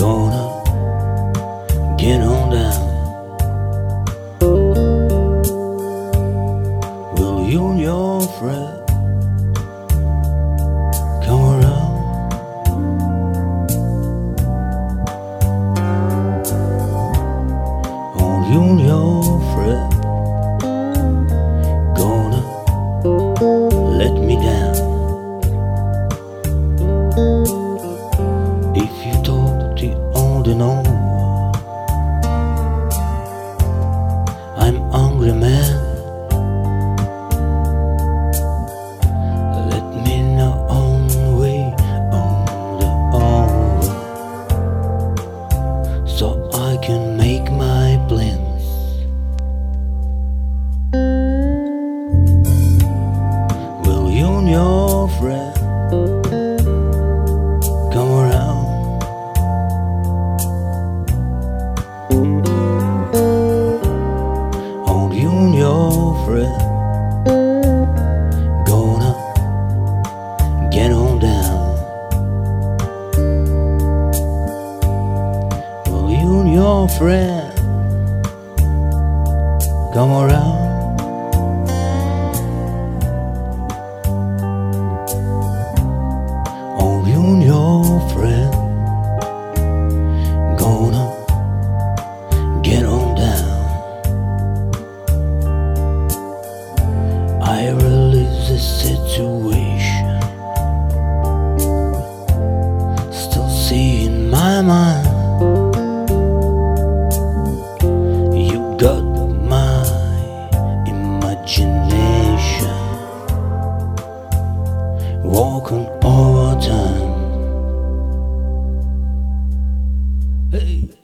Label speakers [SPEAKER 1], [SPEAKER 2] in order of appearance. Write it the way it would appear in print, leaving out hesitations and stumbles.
[SPEAKER 1] Gonna get on down. Will you and your friend come around? Won't you and your friend gonna let me down? If you talk the old and on, I'm hungry man. Let me know on the way, on the hour, so I can make my plans. Will you and your friend come around? Won't you and your friend gonna get on down? Will you and your friend come around? Won't you and your friend gonna get on down? I realize the situation still see in my mind. You got my imagination walking over time. Hey.